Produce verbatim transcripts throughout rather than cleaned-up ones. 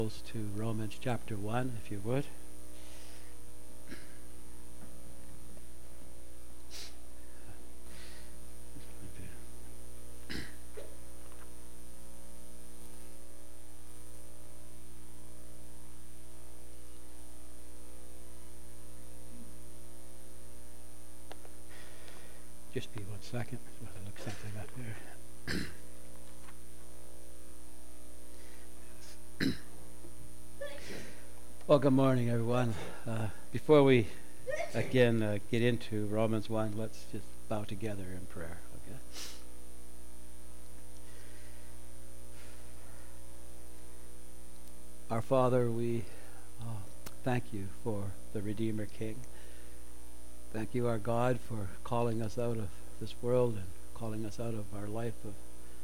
To Romans chapter one, if you would. Just be one second while I look something up here. Well, good morning, everyone. Uh, before we again uh, get into Romans one, let's just bow together in prayer, okay? Our Father, we uh, thank you for the Redeemer King. Thank you, our God, for calling us out of this world and calling us out of our life of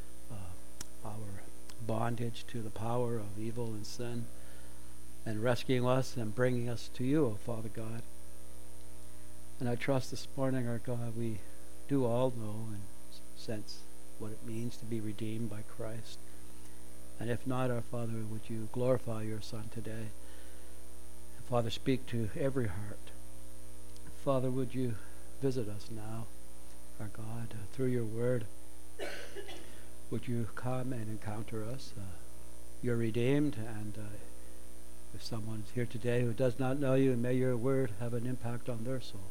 uh, our bondage to the power of evil and sin, and rescuing us and bringing us to you, O Father God. And I trust this morning, our God, we do all know and sense what it means to be redeemed by Christ. And if not, our Father, would you glorify your Son today? And Father, speak to every heart. Father, would you visit us now, our God, uh, through your word. Would you come and encounter us? Uh, you're redeemed, and uh, if someone's here today who does not know you, may your word have an impact on their soul.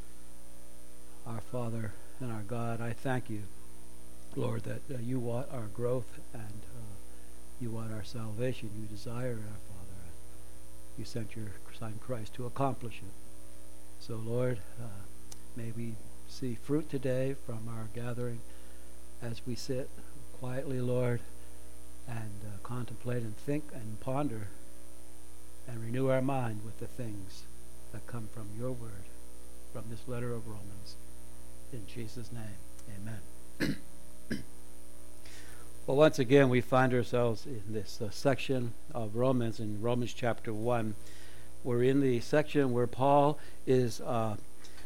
Our Father and our God, I thank you, Lord, that uh, you want our growth and uh, you want our salvation. You desire, our Father. You sent your Son Christ to accomplish it. So, Lord, uh, may we see fruit today from our gathering as we sit quietly, Lord, and uh, contemplate and think and ponder and renew our mind with the things that come from your word, from this letter of Romans. In Jesus' name, amen. Well, once again, we find ourselves in this uh, section of Romans, in Romans chapter one. We're in the section where Paul is uh,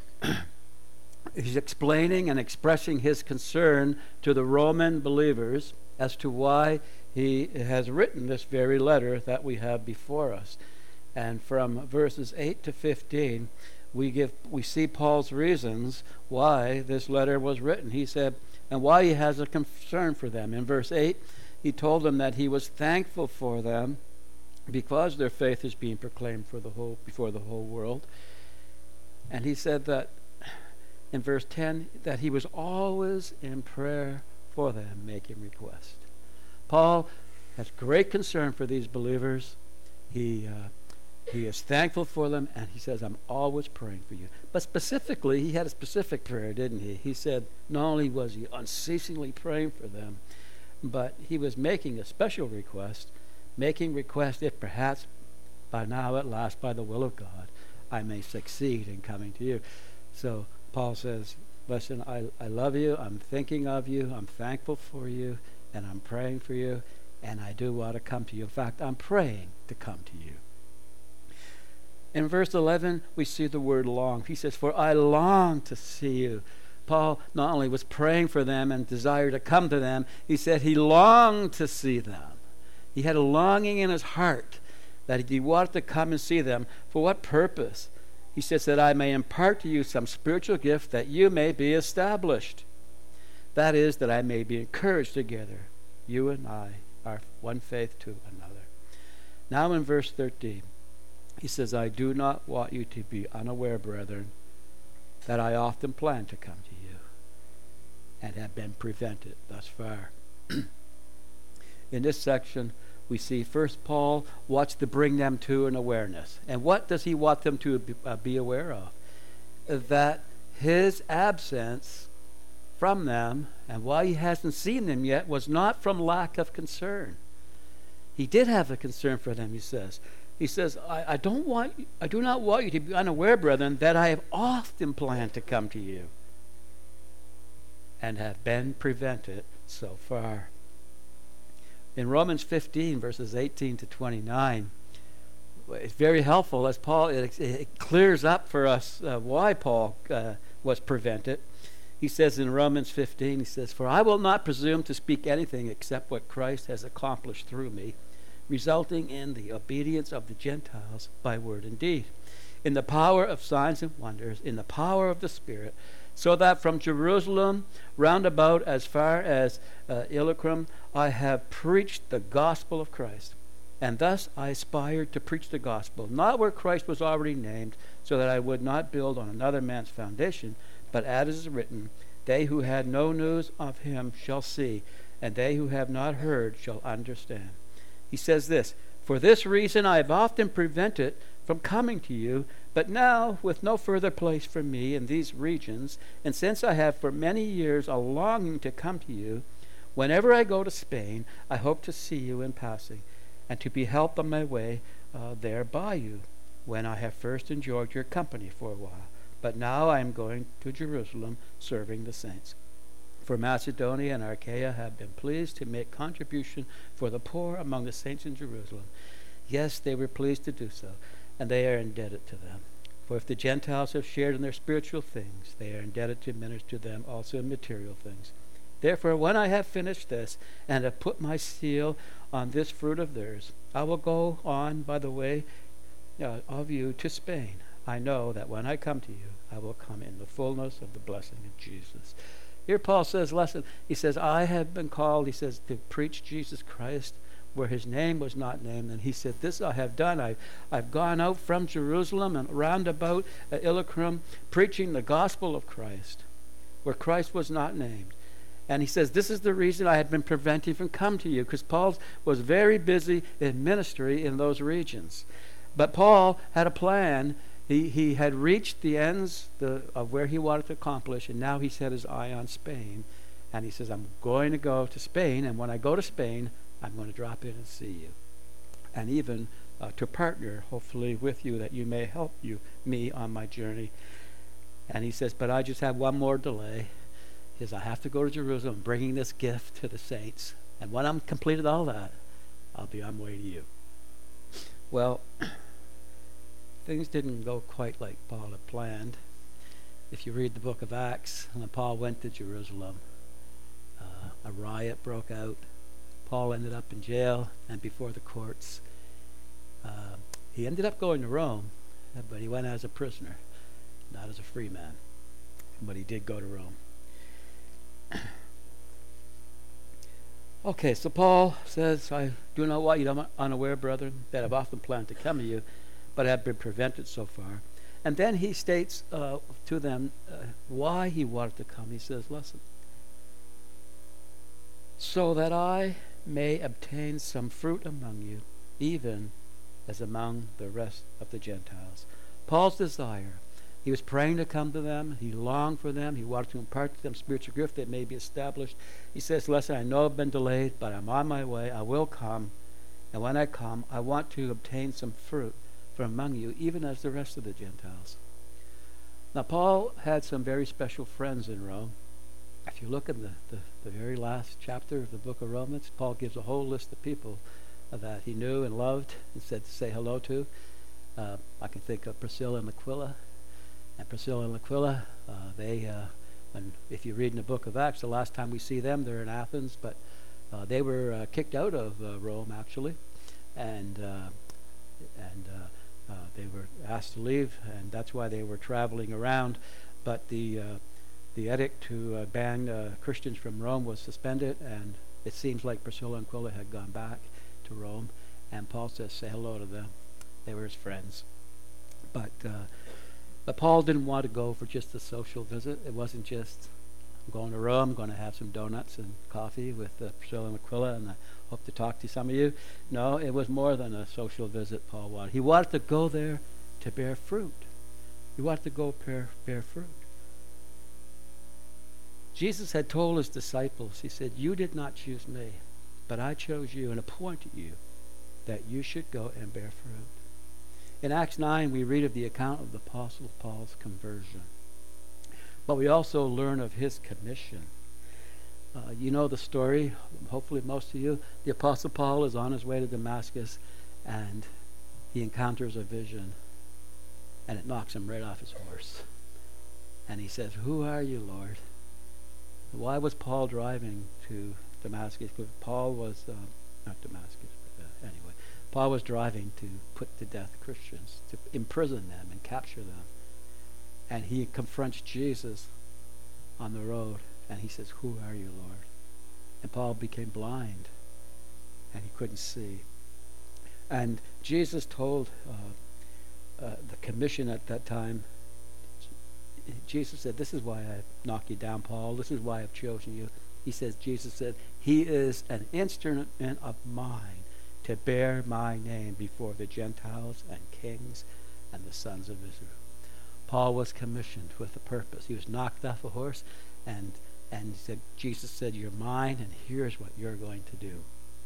he's explaining and expressing his concern to the Roman believers as to why he has written this very letter that we have before us. And from verses eight to fifteen, we give we see Paul's reasons why this letter was written. He said, and why he has a concern for them. In verse eight, he told them that he was thankful for them because their faith is being proclaimed for the whole before the whole world. And he said that in verse ten, that he was always in prayer for them, making request. Paul has great concern for these believers. He uh, he is thankful for them, and he says, I'm always praying for you. But specifically, he had a specific prayer, didn't he? He said not only was he unceasingly praying for them, but he was making a special request, making request if perhaps by now at last, by the will of God, I may succeed in coming to you. So Paul says, listen, I, I love you, I'm thinking of you, I'm thankful for you, and I'm praying for you, and I do want to come to you. In fact, I'm praying to come to you. In verse eleven, we see the word long. He says, for I long to see you. Paul not only was praying for them and desired to come to them, he said he longed to see them. He had a longing in his heart that he wanted to come and see them. For what purpose? He says that I may impart to you some spiritual gift that you may be established. That is, that I may be encouraged together. You and I are one faith to another. Now in verse thirteen, he says, I do not want you to be unaware, brethren, that I often plan to come to you and have been prevented thus far. In this section, we see first Paul wants to bring them to an awareness. And what does he want them to be, uh, be aware of? That his absence from them and why he hasn't seen them yet was not from lack of concern. He did have a concern for them, he says. He says, I, I don't want I do not want you to be unaware, brethren, that I have often planned to come to you and have been prevented so far. In Romans fifteen, verses eighteen to twenty-nine, it's very helpful as Paul, it, it clears up for us uh, why Paul uh, was prevented. He says in Romans fifteen, he says, for I will not presume to speak anything except what Christ has accomplished through me, resulting in the obedience of the Gentiles by word and deed, in the power of signs and wonders, in the power of the Spirit, so that from Jerusalem round about as far as uh, Illyricum I have preached the gospel of Christ. And thus I aspired to preach the gospel, not where Christ was already named, so that I would not build on another man's foundation, but as is written, they who had no news of him shall see, and they who have not heard shall understand. He says this, for this reason I have often prevented from coming to you, but now with no further place for me in these regions, and since I have for many years a longing to come to you, whenever I go to Spain, I hope to see you in passing, and to be helped on my way uh, there by you, when I have first enjoyed your company for a while. But now I am going to Jerusalem, serving the saints. For Macedonia and Achaia have been pleased to make contribution for the poor among the saints in Jerusalem. Yes, they were pleased to do so, and they are indebted to them. For if the Gentiles have shared in their spiritual things, they are indebted to minister to them also in material things. Therefore, when I have finished this, and have put my seal on this fruit of theirs, I will go on by the way uh, of you to Spain. I know that when I come to you, I will come in the fullness of the blessing of Jesus. Here Paul says, listen, he says, I have been called, he says, to preach Jesus Christ where his name was not named. And he said, this I have done. I've, I've gone out from Jerusalem and round about uh, Illyricum, preaching the gospel of Christ where Christ was not named. And he says, this is the reason I had been prevented from coming to you, because Paul was very busy in ministry in those regions. But Paul had a plan. He he had reached the ends the, of where he wanted to accomplish, and now he set his eye on Spain. And he says, I'm going to go to Spain, and when I go to Spain, I'm going to drop in and see you. And even uh, to partner, hopefully, with you, that you may help you me on my journey. And he says, but I just have one more delay. Is I have to go to Jerusalem bringing this gift to the saints. And when I'm completed all that, I'll be on my way to you. Well, things didn't go quite like Paul had planned. If you read the book of Acts, when Paul went to Jerusalem, uh, a riot broke out. Paul ended up in jail and before the courts. Uh, he ended up going to Rome, but he went as a prisoner, not as a free man. But he did go to Rome. Okay, so Paul says, I do not want you to be unaware, brethren, that I've often planned to come to you, but have been prevented so far. And then he states uh, to them uh, why he wanted to come. He says, listen, so that I may obtain some fruit among you, even as among the rest of the Gentiles. Paul's desire, he was praying to come to them. He longed for them. He wanted to impart to them spiritual gift that may be established. He says, listen, I know I've been delayed, but I'm on my way. I will come. And when I come, I want to obtain some fruit from among you, even as the rest of the Gentiles. Now, Paul had some very special friends in Rome. If you look in the, the, the very last chapter of the book of Romans, Paul gives a whole list of people that he knew and loved and said to say hello to. Uh, I can think of Priscilla and Aquila. And Priscilla and Aquila, uh, they, uh, when, if you read in the book of Acts, the last time we see them, they're in Athens, but uh, they were uh, kicked out of uh, Rome, actually, and uh, and uh, uh, they were asked to leave, and that's why they were traveling around. But the uh, the edict to uh, ban uh, Christians from Rome was suspended, and it seems like Priscilla and Aquila had gone back to Rome, and Paul says, say hello to them. They were his friends. But uh, But Paul didn't want to go for just a social visit. It wasn't just, I'm going to Rome, I'm going to have some donuts and coffee with uh, Priscilla and Aquila, and I hope to talk to some of you. No, it was more than a social visit Paul wanted. He wanted to go there to bear fruit. He wanted to go bear, bear fruit. Jesus had told his disciples, he said, you did not choose me, but I chose you and appointed you that you should go and bear fruit. In Acts nine, we read of the account of the Apostle Paul's conversion. But we also learn of his commission. Uh, you know the story, hopefully most of you. The Apostle Paul is on his way to Damascus, and he encounters a vision, and it knocks him right off his horse. And he says, who are you, Lord? Why was Paul driving to Damascus? Because Paul was, uh, not Damascus, but uh, anyway. Paul was driving to put to death Christians, to imprison them and capture them. And he confronts Jesus on the road, and he says, "Who are you, Lord?" And Paul became blind, and he couldn't see. And Jesus told uh, uh, the commission at that time, Jesus said, "This is why I knocked you down, Paul. This is why I've chosen you." He says, Jesus said, "He is an instrument of mine to bear my name before the Gentiles and kings and the sons of Israel." Paul was commissioned with a purpose. He was knocked off a horse, and and said, Jesus said, "You're mine, and here's what you're going to do."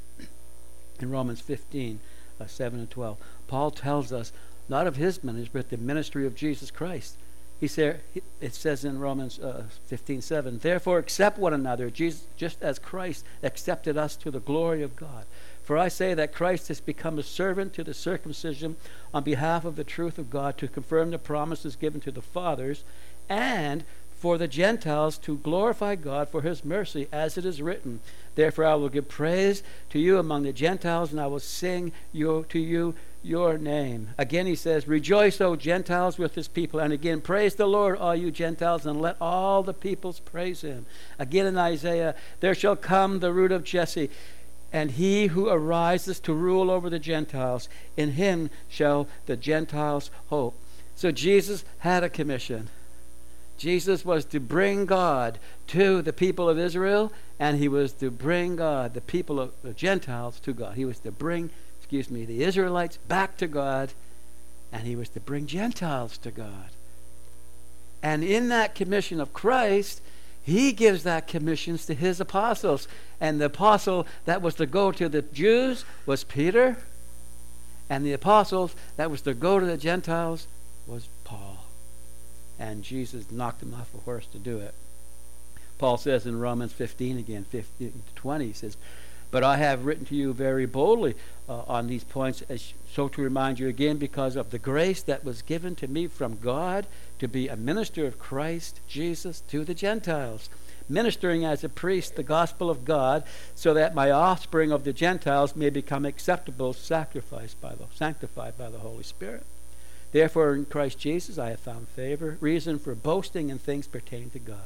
In Romans fifteen, uh, seven and twelve, Paul tells us not of his ministry, but the ministry of Jesus Christ. He said, it says in Romans uh, fifteen seven, "Therefore accept one another, Jesus, just as Christ accepted us to the glory of God. For I say that Christ has become a servant to the circumcision on behalf of the truth of God, to confirm the promises given to the fathers, and for the Gentiles to glorify God for his mercy, as it is written, Therefore I will give praise to you among the Gentiles, and I will sing you, to you your name." Again he says, "Rejoice, O Gentiles, with his people." And again, "Praise the Lord, all you Gentiles, and let all the peoples praise him." Again in Isaiah, "There shall come the root of Jesse, and he who arises to rule over the Gentiles. In him shall the Gentiles hope." So Jesus had a commission. Jesus was to bring God to the people of Israel, and he was to bring God, the people of the Gentiles, to God. He was to bring, excuse me, the Israelites back to God, and he was to bring Gentiles to God. And in that commission of Christ, he gives that commission to his apostles. And the apostle that was to go to the Jews was Peter, and the apostles that was to go to the Gentiles was Paul. And Jesus knocked him off a horse to do it. Paul says in Romans fifteen again, fifteen to twenty, he says, "But I have written to you very boldly uh, on these points, as so to remind you again, because of the grace that was given to me from God to be a minister of Christ Jesus to the Gentiles, ministering as a priest the gospel of God, so that my offspring of the Gentiles may become acceptable, sacrificed by the, sanctified by the Holy Spirit. Therefore in Christ Jesus I have found favor, reason for boasting in things pertaining to God."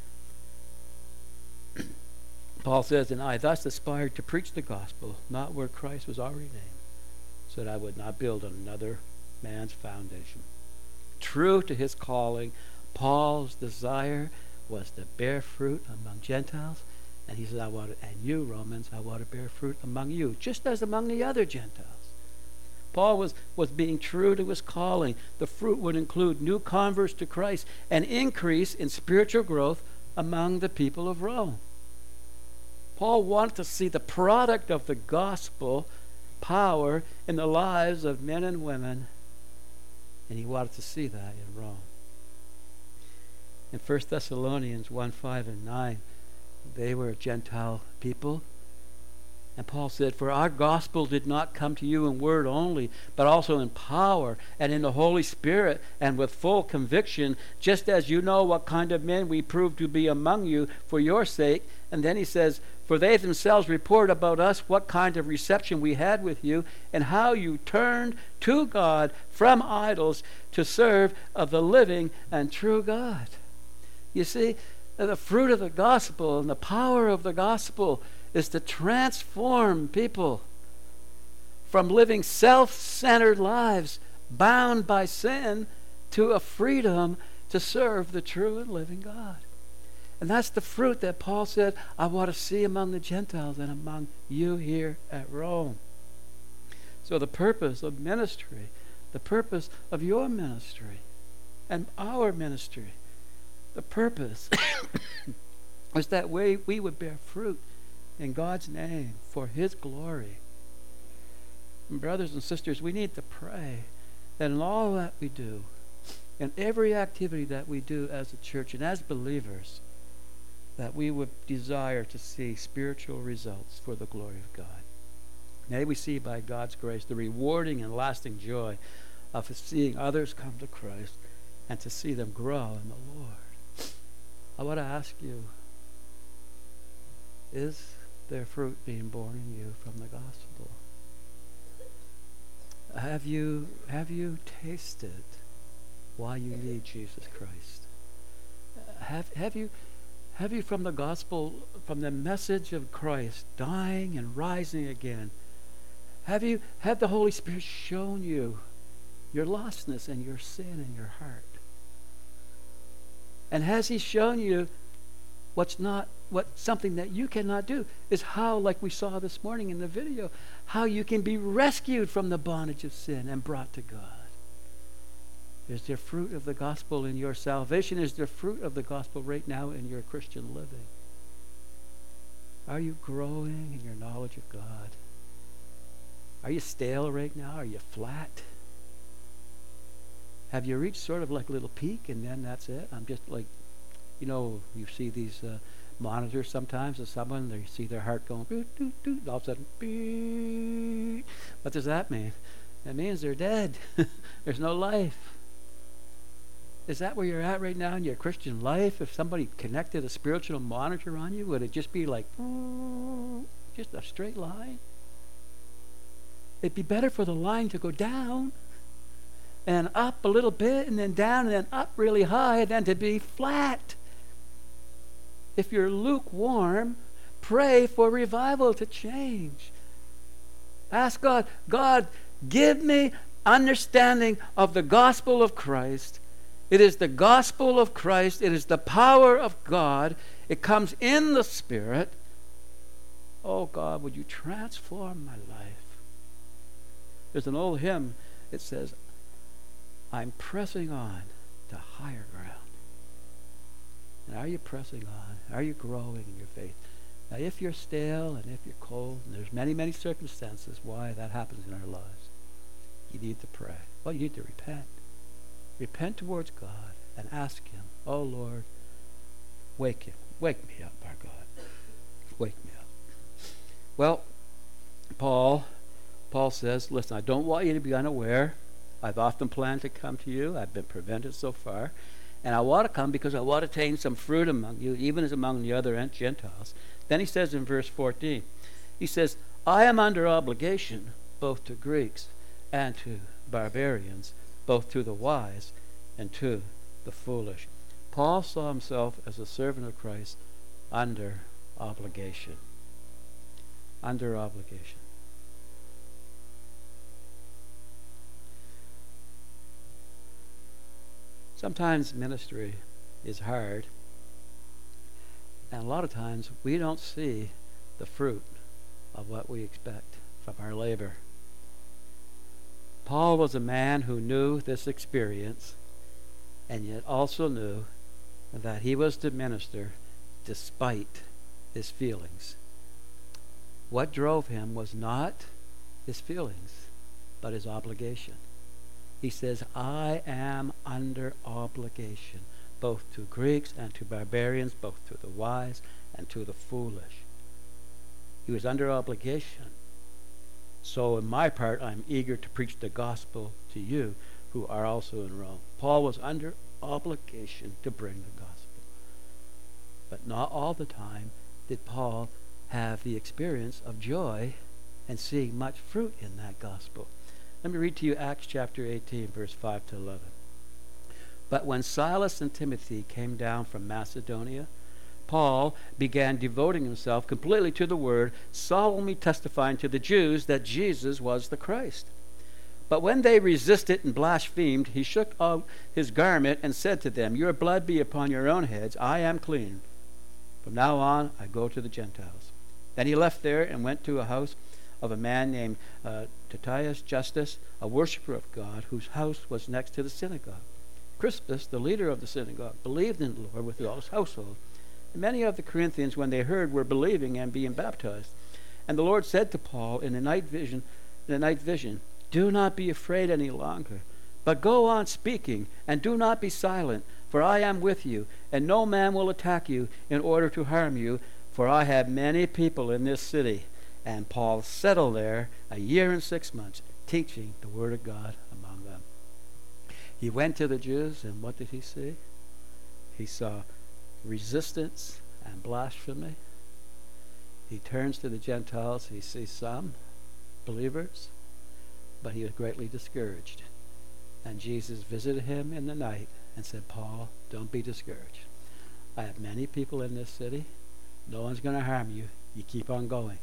Paul says, "And I thus aspired to preach the gospel, not where Christ was already named, so that I would not build on another man's foundation." True to his calling, Paul's desire was to bear fruit among Gentiles, and he said, "I want to, and you Romans, I want to bear fruit among you, just as among the other Gentiles." Paul was, was being true to his calling. The fruit would include new converts to Christ, and increase in spiritual growth among the people of Rome. Paul wanted to see the product of the gospel power in the lives of men and women, and he wanted to see that in Rome. In First Thessalonians one, five, and nine, they were a Gentile people. And Paul said, "For our gospel did not come to you in word only, but also in power and in the Holy Spirit and with full conviction, just as you know what kind of men we proved to be among you for your sake." And then he says, "For they themselves report about us what kind of reception we had with you, and how you turned to God from idols to serve of the living and true God." You see, the fruit of the gospel and the power of the gospel is to transform people from living self-centered lives bound by sin to a freedom to serve the true and living God. And that's the fruit that Paul said, "I want to see among the Gentiles and among you here at Rome." So the purpose of ministry, the purpose of your ministry and our ministry, the purpose is that we, we would bear fruit in God's name for his glory. And brothers and sisters, we need to pray that in all that we do, in every activity that we do as a church and as believers, that we would desire to see spiritual results for the glory of God. May we see by God's grace the rewarding and lasting joy of seeing others come to Christ and to see them grow in the Lord. I want to ask you, is their fruit being born in you from the gospel? have you have you tasted why you need Jesus Christ? Uh, have have you have you from the gospel, from the message of Christ dying and rising again, have you have the Holy Spirit shown you your lostness and your sin in your heart? And has he shown you what's not what something that you cannot do is how, like we saw this morning in the video, how you can be rescued from the bondage of sin and brought to God? Is there fruit of the gospel in your salvation? Is there fruit of the gospel right now in your Christian living? Are you growing in your knowledge of God? Are you stale right now? Are you flat? Have you reached sort of like a little peak and then that's it? I'm just like, you know, you see these uh, monitors sometimes of someone, they see their heart going, doot, doot, doot, all of a sudden, beep. What does that mean? That means they're dead. There's no life. Is that where you're at right now in your Christian life? If somebody connected a spiritual monitor on you, would it just be like, just a straight line? It'd be better for the line to go down and up a little bit and then down and then up really high than to be flat. If you're lukewarm, pray for revival to change. Ask God, God, give me understanding of the gospel of Christ. It is the gospel of Christ. It is the power of God. It comes in the Spirit. Oh God, would you transform my life? There's an old hymn. It says, I'm pressing on to higher ground. And are you pressing on? Are you growing in your faith? Now, if you're stale and if you're cold, and there's many, many circumstances why that happens in our lives, you need to pray. Well, you need to repent. Repent towards God and ask him, oh Lord, wake him. Wake me up, our God. Wake me up. Well, Paul, Paul says, listen, I don't want you to be unaware. I've often planned to come to you. I've been prevented so far. And I want to come because I want to attain some fruit among you, even as among the other Gentiles. Then he says in verse fourteen, he says, I am under obligation both to Greeks and to barbarians, both to the wise and to the foolish. Paul saw himself as a servant of Christ under obligation. Under obligation. Sometimes ministry is hard, and a lot of times we don't see the fruit of what we expect from our labor. Paul was a man who knew this experience and yet also knew that he was to minister despite his feelings. What drove him was not his feelings, but his obligation. He says, I am under obligation, both to Greeks and to barbarians, both to the wise and to the foolish. He was under obligation. So in my part, I'm eager to preach the gospel to you who are also in Rome. Paul was under obligation to bring the gospel. But not all the time did Paul have the experience of joy and seeing much fruit in that gospel. Let me read to you Acts chapter eighteen, verse five to eleven. But when Silas and Timothy came down from Macedonia, Paul began devoting himself completely to the word, solemnly testifying to the Jews that Jesus was the Christ. But when they resisted and blasphemed, he shook out his garment and said to them, your blood be upon your own heads. I am clean. From now on, I go to the Gentiles. Then he left there and went to a house of a man named uh, Titius Justus, a worshiper of God, whose house was next to the synagogue. Crispus, the leader of the synagogue, believed in the Lord with all his household. And many of the Corinthians, when they heard, were believing and being baptized. And the Lord said to Paul in a night vision, in a night vision, do not be afraid any longer, but go on speaking, and do not be silent, for I am with you, and no man will attack you in order to harm you, for I have many people in this city. And Paul settled there a year and six months, teaching the word of God among them. He went to the Jews, and what did he see? He saw resistance and blasphemy. He turns to the Gentiles. He sees some believers, but he was greatly discouraged. And Jesus visited him in the night and said, Paul, don't be discouraged. I have many people in this city. No one's going to harm you. You keep on going.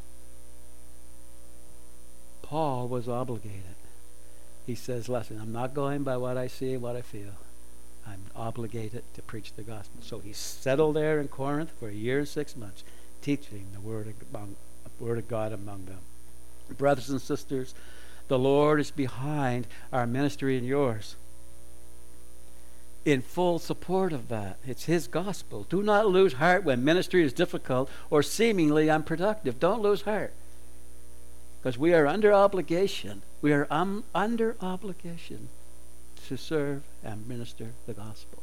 Paul was obligated. He says, listen, I'm not going by what I see and what I feel. I'm obligated to preach the gospel. So he settled there in Corinth for a year and six months, teaching the word of, among, the word of God among them. Brothers and sisters, the Lord is behind our ministry and yours, in full support of that. It's his gospel. Do not lose heart when ministry is difficult or seemingly unproductive. Don't lose heart, because we are under obligation. We are um, under obligation to serve and minister the gospel.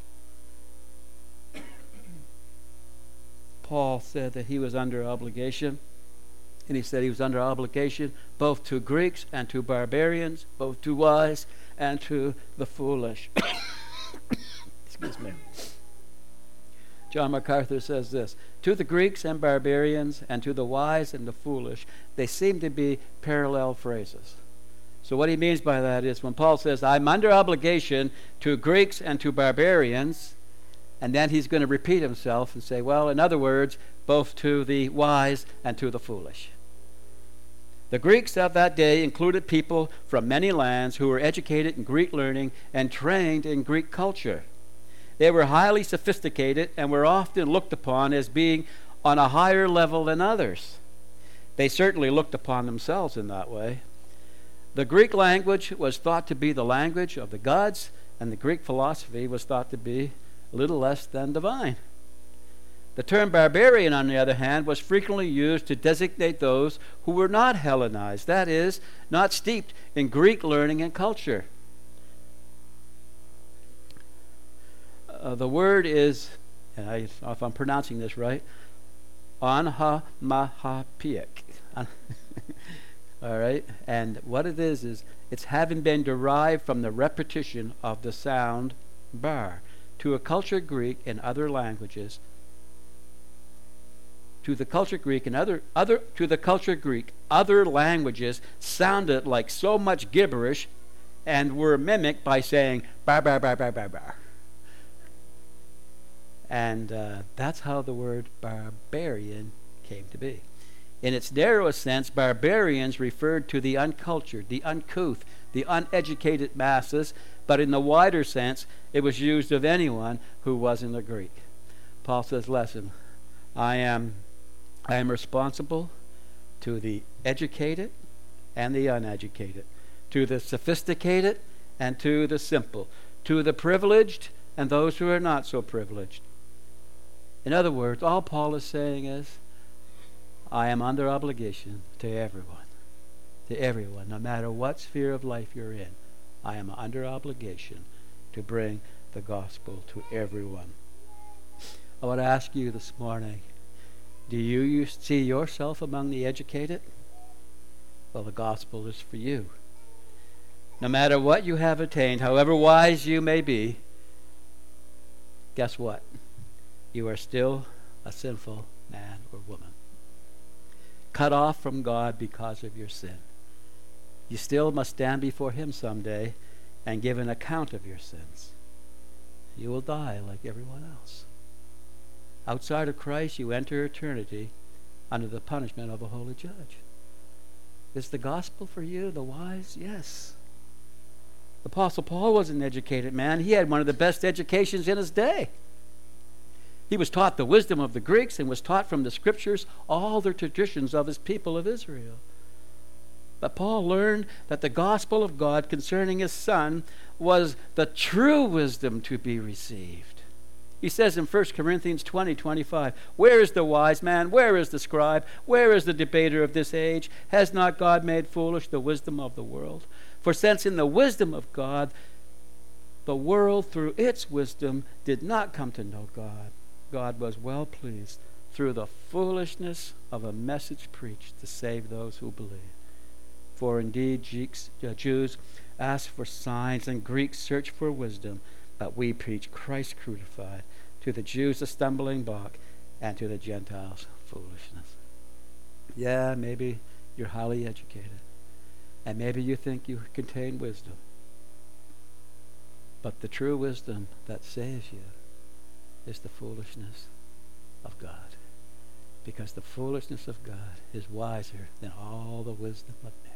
Paul said that he was under obligation, and he said he was under obligation both to Greeks and to barbarians, both to wise and to the foolish. Excuse me. John MacArthur says this, to the Greeks and barbarians and to the wise and the foolish, they seem to be parallel phrases. So what he means by that is when Paul says, I'm under obligation to Greeks and to barbarians, and then he's going to repeat himself and say, well, in other words, both to the wise and to the foolish. The Greeks of that day included people from many lands who were educated in Greek learning and trained in Greek culture. They were highly sophisticated and were often looked upon as being on a higher level than others. They certainly looked upon themselves in that way. The Greek language was thought to be the language of the gods, and the Greek philosophy was thought to be little less than divine. The term barbarian, on the other hand, was frequently used to designate those who were not Hellenized, that is, not steeped in Greek learning and culture. Uh, the word is, and I, if I'm pronouncing this right, onhamahapiek. All right? And what it is, is it's having been derived from the repetition of the sound bar. To a cultured Greek and other languages, to the cultured Greek and other, other, to the cultured Greek, other languages sounded like so much gibberish and were mimicked by saying bar, bar, bar, bar, bar, bar. And uh, that's how the word barbarian came to be. In its narrowest sense, barbarians referred to the uncultured, the uncouth, the uneducated masses, but in the wider sense, it was used of anyone who wasn't a Greek. Paul says, listen, I am, I am responsible to the educated and the uneducated, to the sophisticated and to the simple, to the privileged and those who are not so privileged. In other words, all Paul is saying is, I am under obligation to everyone, to everyone, no matter what sphere of life you're in. I am under obligation to bring the gospel to everyone. I want to ask you this morning, do you see yourself among the educated? Well, the gospel is for you. No matter what you have attained, however wise you may be, guess what? You are still a sinful man or woman, cut off from God because of your sin. You still must stand before him someday and give an account of your sins. You will die like everyone else. Outside of Christ, you enter eternity under the punishment of a holy judge. Is the gospel for you, the wise? Yes. The Apostle Paul was an educated man. He had one of the best educations in his day. He was taught the wisdom of the Greeks and was taught from the scriptures all the traditions of his people of Israel. But Paul learned that the gospel of God concerning his son was the true wisdom to be received. He says in First Corinthians twenty, twenty-five, where is the wise man? Where is the scribe? Where is the debater of this age? Has not God made foolish the wisdom of the world? For since in the wisdom of God, the world through its wisdom did not come to know God, God was well pleased through the foolishness of a message preached to save those who believe. For indeed Jews ask for signs and Greeks search for wisdom, but we preach Christ crucified, to the Jews a stumbling block, and to the Gentiles foolishness. Yeah, maybe you're highly educated. And maybe you think you contain wisdom. But the true wisdom that saves you is the foolishness of God. Because the foolishness of God is wiser than all the wisdom of men.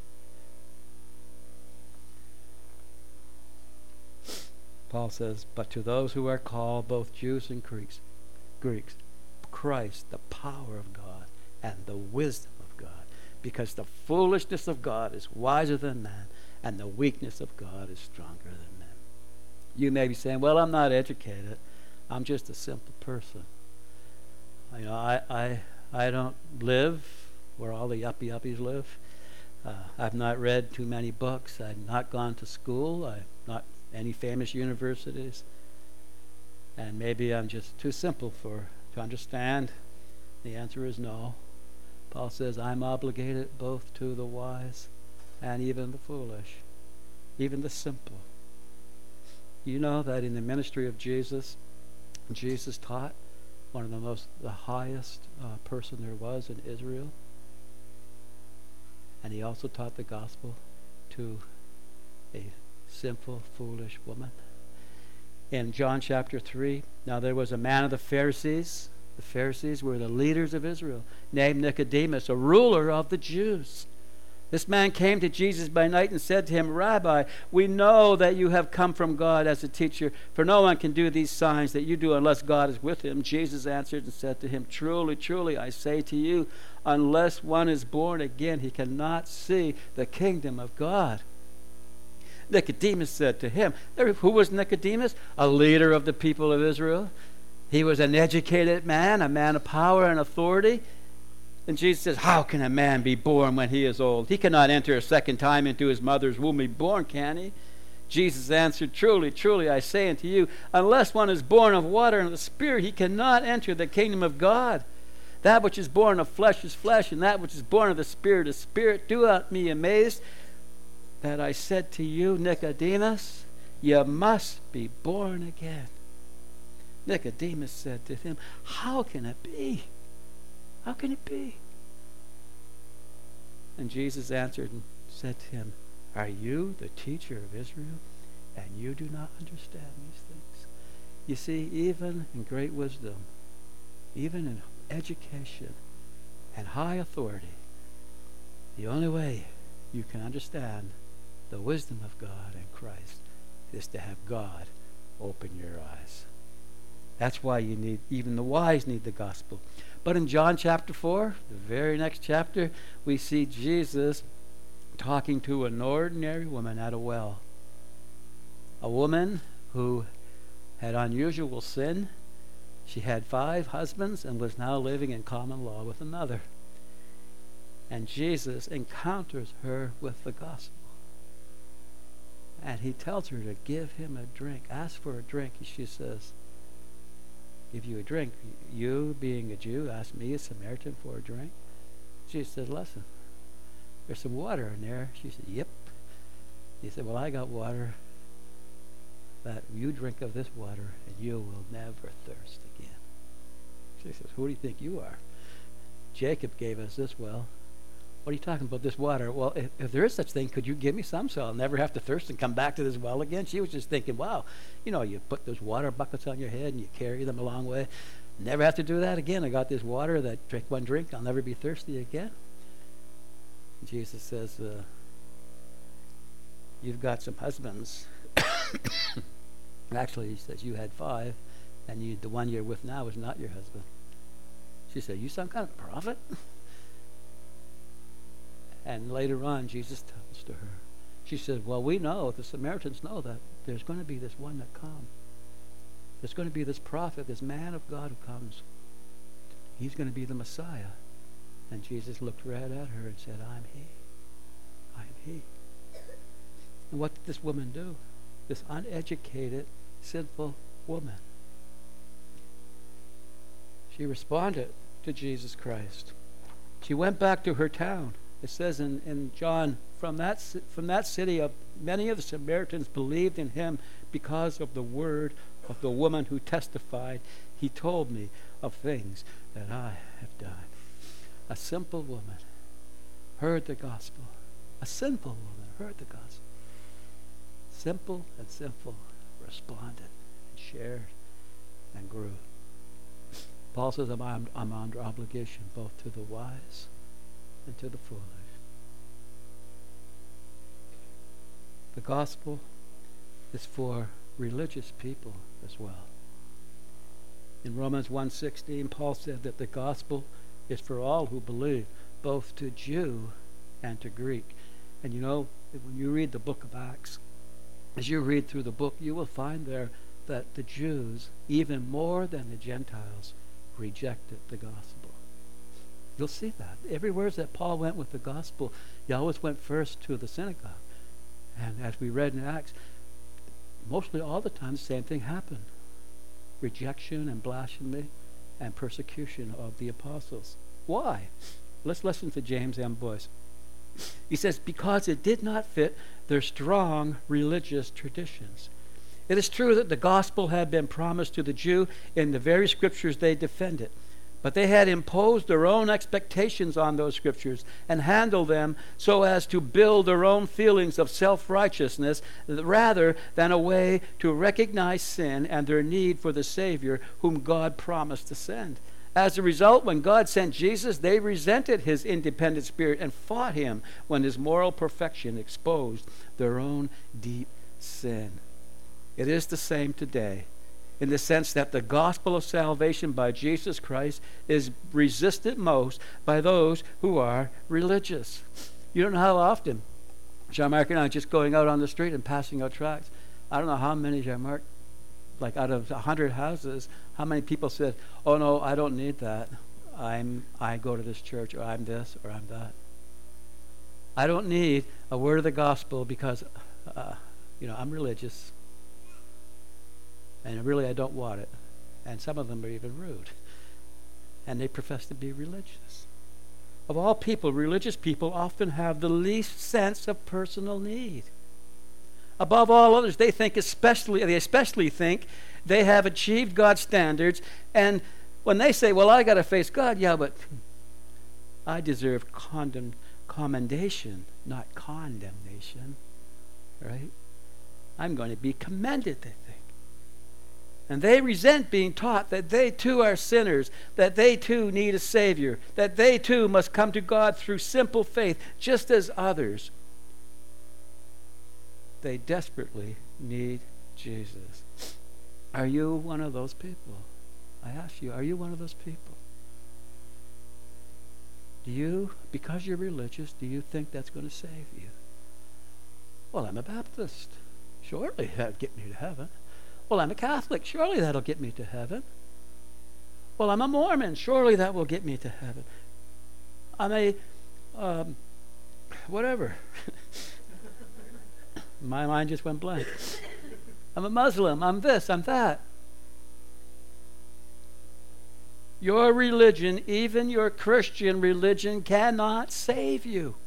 Paul says, but to those who are called, both Jews and Greeks, Greeks, Christ, the power of God and the wisdom of God. Because the foolishness of God is wiser than man, and the weakness of God is stronger than men. You may be saying, well, I'm not educated. I'm just a simple person. You know, I I, I don't live where all the yuppie yuppies live. Uh, I've not read too many books. I've not gone to school. I've not any famous universities. And maybe I'm just too simple for to understand. The answer is no. Paul says, I'm obligated both to the wise and even the foolish, even the simple. You know that in the ministry of Jesus, Jesus taught one of the most, the highest uh, person there was in Israel. And he also taught the gospel to a simple, foolish woman. In John chapter three, now there was a man of the Pharisees. The Pharisees were the leaders of Israel, named Nicodemus, a ruler of the Jews. This man came to Jesus by night and said to him, Rabbi, we know that you have come from God as a teacher, for no one can do these signs that you do unless God is with him. Jesus answered and said to him, Truly, truly, I say to you, unless one is born again, he cannot see the kingdom of God. Nicodemus said to him, who was Nicodemus? A leader of the people of Israel. He was an educated man, a man of power and authority. And Jesus says, how can a man be born when he is old? He cannot enter a second time into his mother's womb and be born, can he? Jesus answered, Truly, truly, I say unto you, unless one is born of water and of the Spirit, he cannot enter the kingdom of God. That which is born of flesh is flesh, and that which is born of the Spirit is spirit. Do not be amazed that I said to you, Nicodemus, you must be born again. Nicodemus said to him, how can it be? How can it be? And Jesus answered and said to him, are you the teacher of Israel, and you do not understand these things? You see, even in great wisdom, even in education and high authority, the only way you can understand the wisdom of God and Christ is to have God open your eyes. That's why you need, even the wise need the gospel. But in John chapter four, the very next chapter, we see Jesus talking to an ordinary woman at a well. A woman who had unusual sin. She had five husbands and was now living in common law with another. And Jesus encounters her with the gospel. And he tells her to give him a drink. Ask for a drink. She says, give you a drink. You, being a Jew, ask me, a Samaritan, for a drink? She said, listen, there's some water in there. She said, yep. He said, well, I got water that you drink of this water and you will never thirst again. She says, who do you think you are? Jacob gave us this well. What are you talking about, this water? Well, if, if there is such thing, could you give me some so I'll never have to thirst and come back to this well again? She was just thinking, wow, you know, you put those water buckets on your head and you carry them a long way. Never have to do that again. I got this water that drink one drink, I'll never be thirsty again. And Jesus says, uh, you've got some husbands. Actually, he says, you had five, and you, the one you're with now is not your husband. She said, you some kind of prophet? And later on, Jesus tells to her, she said, well, we know, the Samaritans know that there's going to be this one that comes. There's going to be this prophet, this man of God who comes. He's going to be the Messiah. And Jesus looked right at her and said, I'm he. I'm he. And what did this woman do? This uneducated, sinful woman. She responded to Jesus Christ. She went back to her town. It says in, in John, from that, from that city, of many of the Samaritans believed in him because of the word of the woman who testified, he told me of things that I have done. A simple woman heard the gospel, A sinful woman heard the gospel. Simple and sinful responded and shared and grew. Paul says, I'm, I'm under obligation both to the wise and to the foolish. The gospel is for religious people as well. In Romans one sixteen, Paul said that the gospel is for all who believe, both to Jew and to Greek. And you know, when you read the book of Acts, as you read through the book, you will find there that the Jews, even more than the Gentiles, rejected the gospel. You'll see that. Everywhere that Paul went with the gospel, he always went first to the synagogue. And as we read in Acts, mostly all the time the same thing happened. Rejection and blasphemy and persecution of the apostles. Why? Let's listen to James M. Boyce. He says, because it did not fit their strong religious traditions. It is true that the gospel had been promised to the Jew in the very scriptures they defended, but they had imposed their own expectations on those scriptures and handled them so as to build their own feelings of self-righteousness rather than a way to recognize sin and their need for the Savior whom God promised to send. As a result, when God sent Jesus, they resented his independent spirit and fought him when his moral perfection exposed their own deep sin. It is the same today, in the sense that the gospel of salvation by Jesus Christ is resisted most by those who are religious. You don't know how often Jean-Marc and I are just going out on the street and passing out tracts. I don't know how many, Jean-Marc, like out of a hundred houses, how many people said, oh no, I don't need that. I'm I go to this church, or I'm this, or I'm that. I don't need a word of the gospel because uh, you know, I'm religious. And really I don't want it. And some of them are even rude. And they profess to be religious. Of all people, religious people often have the least sense of personal need. Above all others, they think especially they especially think they have achieved God's standards, and when they say, well, I got to face God, yeah, but I deserve condemn, commendation, not condemnation, right? I'm going to be commended, they think. And they resent being taught that they too are sinners, that they too need a Savior, that they too must come to God through simple faith, just as others. They desperately need Jesus. Are you one of those people? I ask you, are you one of those people? Do you, because you're religious, do you think that's going to save you? Well, I'm a Baptist. Surely that'll get me to heaven. Well, I'm a Catholic. Surely that'll get me to heaven. Well, I'm a Mormon. Surely that will get me to heaven. I'm a, um, whatever. My mind just went blank. I'm a Muslim. I'm this. I'm that. Your religion, even your Christian religion, cannot save you.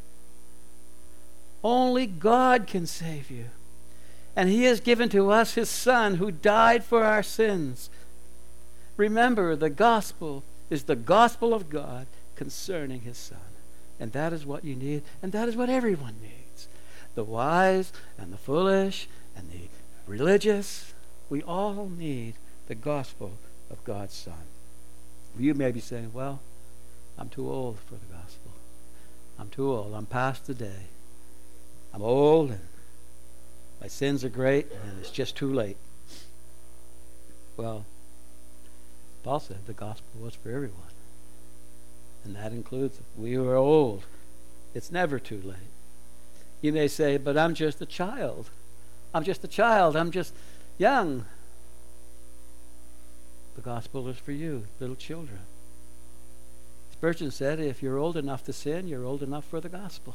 Only God can save you. And he has given to us his Son who died for our sins. Remember, the gospel is the gospel of God concerning his Son. And that is what you need, and that is what everyone needs. The wise and the foolish and the religious, we all need the gospel of God's Son. You may be saying, well, I'm too old for the gospel. I'm too old. I'm past the day. I'm old and my sins are great and it's just too late. Well, Paul said the gospel was for everyone. And that includes we who are old. It's never too late. You may say, but I'm just a child. I'm just a child. I'm just young. The gospel is for you, little children. Spurgeon said, if you're old enough to sin, you're old enough for the gospel.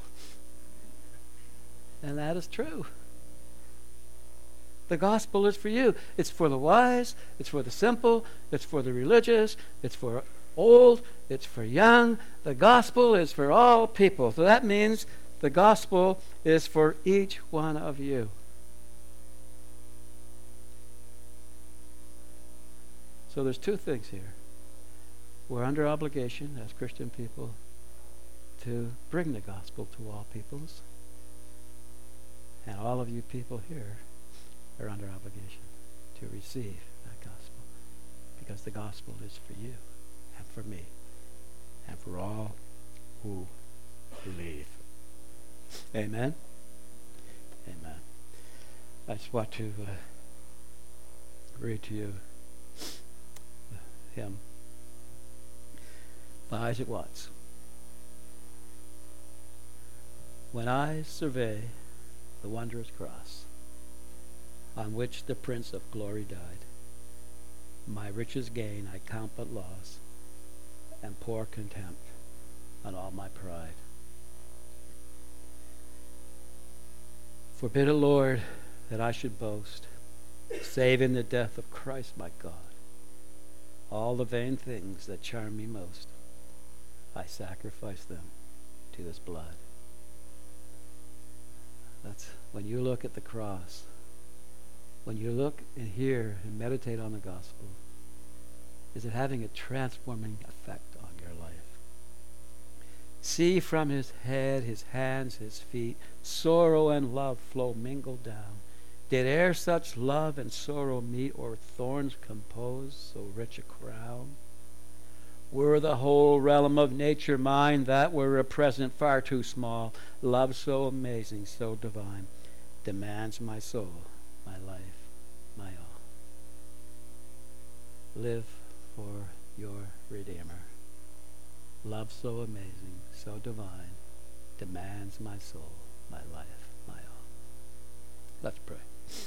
And that is true. The gospel is for you. It's for the wise. It's for the simple. It's for the religious. It's for old. It's for young. The gospel is for all people. So that means the gospel is for each one of you. So there's two things here. We're under obligation as Christian people to bring the gospel to all peoples. And all of you people here are under obligation to receive that gospel, because the gospel is for you and for me and for all who believe. Amen? Amen. I just want to uh, read to you the hymn by Isaac Watts. When I survey the wondrous cross on which the Prince of Glory died, my richest gain I count but loss, and pour contempt on all my pride. Forbid it, Lord, that I should boast, save in the death of Christ my God. All the vain things that charm me most, I sacrifice them to his blood. That's when you look at the cross, when you look and hear and meditate on the gospel, is it having a transforming effect on your life? See from his head, his hands, his feet, sorrow and love flow mingled down. Did e'er such love and sorrow meet, or thorns compose so rich a crown? Were the whole realm of nature mine, that were a present far too small. Love so amazing, so divine, demands my soul, my life, my all. Live for your Redeemer. Love so amazing, so divine, demands my soul, my life, my all. Let's pray.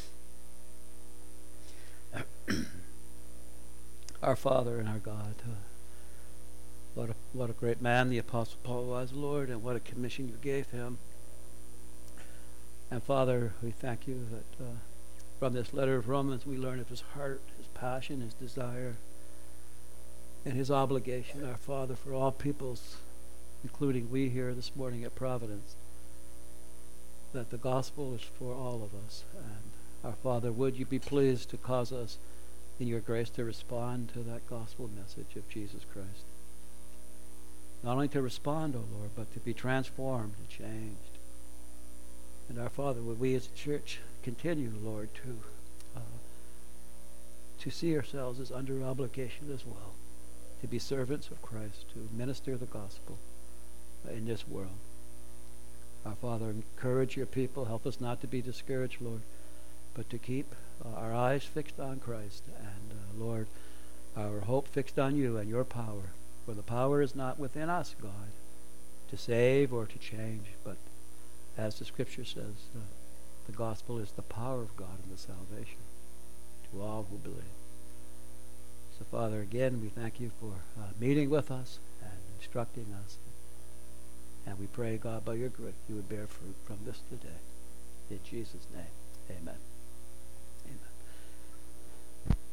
Our Father and our God, uh, what a, what a great man the Apostle Paul was, Lord, and what a commission you gave him. And Father, we thank you that uh, from this letter of Romans we learn of his heart, his passion, his desire, and his obligation, our Father, for all peoples, including we here this morning at Providence, that the gospel is for all of us. And our Father, would you be pleased to cause us in your grace to respond to that gospel message of Jesus Christ. Not only to respond, O Lord, but to be transformed and changed. And our Father, would we as a church continue, Lord, to uh, to see ourselves as under obligation as well, to be servants of Christ, to minister the gospel in this world. Our Father, encourage your people. Help us not to be discouraged, Lord, but to keep uh, our eyes fixed on Christ and, uh, Lord, our hope fixed on you and your power. For the power is not within us, God, to save or to change, but as the Scripture says, uh, the gospel is the power of God in the salvation to all who believe. So, Father, again, we thank you for uh, meeting with us and instructing us. And we pray, God, by your grace, you would bear fruit from this today. In Jesus' name, amen.